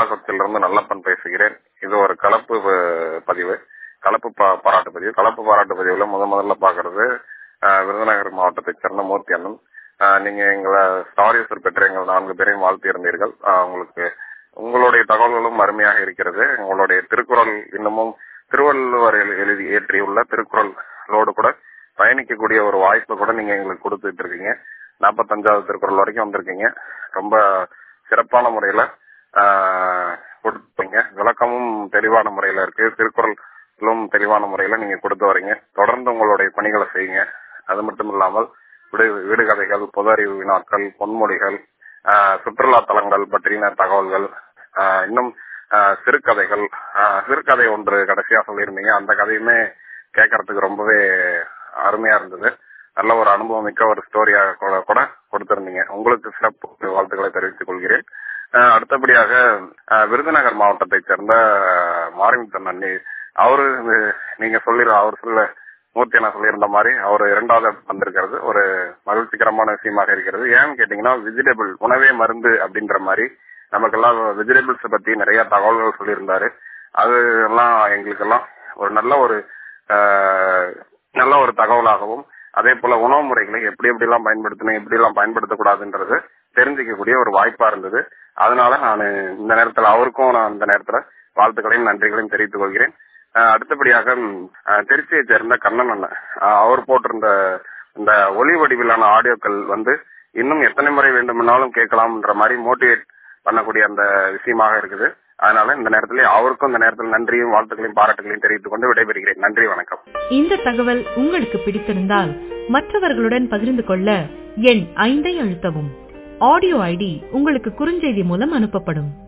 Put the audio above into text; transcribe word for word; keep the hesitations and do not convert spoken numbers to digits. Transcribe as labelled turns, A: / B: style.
A: கள்ளக்குறிச்சியிலிருந்து நல்லப்பன் பேசுகிறேன். இது ஒரு கலப்பு பதிவு, கலப்பு பாராட்டு பதிவு. கலப்பு பாராட்டு பதிவுல முத முதல்ல பாக்குறது விருதுநகர் மாவட்டத்தை சேர்ந்த மூர்த்தி அண்ணன். நீங்க எங்களை ஸ்டாரியூசர் பெற்ற எங்கள் நான்கு பேரையும் வாழ்த்தி இருந்தீர்கள். உங்களுக்கு உங்களுடைய தகவல்களும் அருமையாக இருக்கிறது. உங்களுடைய திருக்குறள் இன்னமும் திருவள்ளுவர் எழுதி இயற்றியுள்ள திருக்குறளோடு கூட பயணிக்கக்கூடிய ஒரு வாய்ப்பை கூட நீங்க எங்களுக்கு கொடுத்துட்டு இருக்கீங்க. நாற்பத்தஞ்சாவது திருக்குறள் வரைக்கும் வந்திருக்கீங்க. ரொம்ப சிறப்பான முறையில கொடுப்பீங்க. விளக்கமும் தெளிவான முறையில இருக்கு. திருக்குறளும் தெளிவான முறையில நீங்க கொடுத்து வரீங்க. தொடர்ந்து உங்களுடைய பணிகளை செய்யுங்க. அது மட்டும் இல்லாமல் வீடுகதைகள், பொது அறிவு வினாக்கள், பொன்மொழிகள், சுற்றுலா தலங்கள் பற்றின தகவல்கள், இன்னும் சிறுகதைகள், சிறுகதை ஒன்று கடைசியா சொல்லியிருந்தீங்க. அந்த கதையுமே கேட்கறதுக்கு ரொம்பவே அருமையா இருந்தது. நல்ல ஒரு அனுபவம் மிக்க ஒரு ஸ்டோரியா கூட கொடுத்திருந்தீங்க. உங்களுக்கு சிறப்பு வாழ்த்துக்களை தெரிவித்துக் கொள்கிறேன். அடுத்தபடியாக விருதுநகர் மாவட்டத்தை சேர்ந்த மாரிமுத்தன் அண்ணி, அவரு நீங்க சொல்லி அவர் சொல்ல மூர்த்தி என்ன சொல்லியிருந்த மாதிரி அவர் இரண்டாவது வந்திருக்கிறது ஒரு மகிழ்ச்சிகரமான விஷயமாக இருக்கிறது. ஏன்னு கேட்டீங்கன்னா, வெஜிடபிள் உணவே மருந்து அப்படின்ற மாதிரி நமக்கெல்லாம் வெஜிடபிள்ஸ் பத்தி நிறைய தகவல்கள் சொல்லியிருந்தாரு. அது எல்லாம் எங்களுக்கெல்லாம் ஒரு நல்ல ஒரு நல்ல ஒரு தகவலாகவும், அதே போல உணவு முறைகளை எப்படி எப்படி எல்லாம் பயன்படுத்தணும், எப்படி எல்லாம் பயன்படுத்தக்கூடாதுன்றது தெரிஞ்சிக்கக்கூடிய ஒரு வாய்ப்பா இருந்தது. அதனால நான் இந்த நேரத்தில் அவருக்கும் நான் இந்த நேரத்தில் வாழ்த்துக்களையும் நன்றிகளையும் தெரிவித்துக் கொள்கிறேன். அடுத்தபடியாக திருச்சியை சேர்ந்த கண்ணன் அண்ணன், அவர் போட்டிருந்த இந்த ஒலி வடிவிலான ஆடியோக்கள் வந்து இன்னும் எத்தனை முறை வேண்டுமானாலும் கேட்கலாம்ன்ற மாதிரி மோட்டிவேட் பண்ணக்கூடிய அந்த விஷயமாக இருக்குது. அதனால இந்த நேரத்திலே அவருக்கும் இந்த நேரத்தில் நன்றியும் வாழ்த்துக்களையும் பாராட்டுகளையும் தெரிவித்துக் கொண்டு விடைபெறுகிறேன். நன்றி, வணக்கம்.
B: இந்த தகவல் உங்களுக்கு பிடித்திருந்தால் மற்றவர்களுடன் பகிர்ந்து கொள்ள எண் ஐந்தை அழுத்தவும். ஆடியோ ஐடி உங்களுக்கு குறுஞ்செய்தி மூலம் அனுப்பப்படும்.